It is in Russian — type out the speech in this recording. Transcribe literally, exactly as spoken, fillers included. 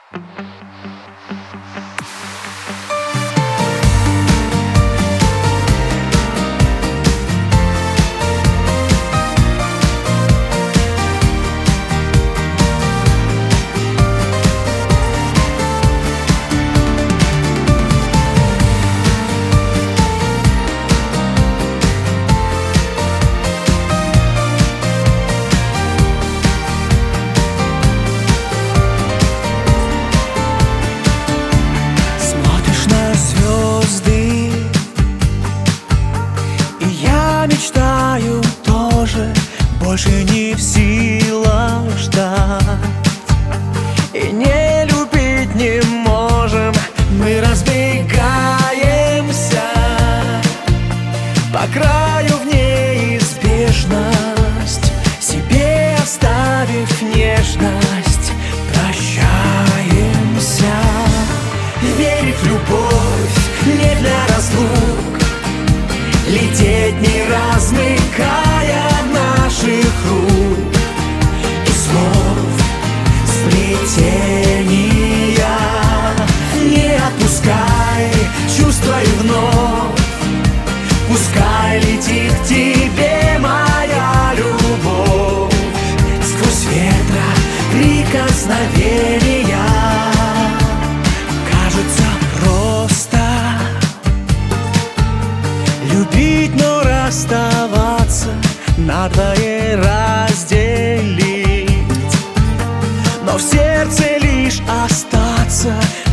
Мечтаю тоже, больше не в силах ждать. И не любить не можем, мы разбегаемся по краю в неизбежность, себе оставив нежность, прощаемся. Верить в любовь не для разлук, лететь не размыкая наших рук и слов сплетения. Не отпускай, чувствуй вновь, пускай летит к тебе моя любовь. Сквозь ветра прикосновения кажется просто любить, но расставаться, надвое разделить, но в сердце лишь остаться.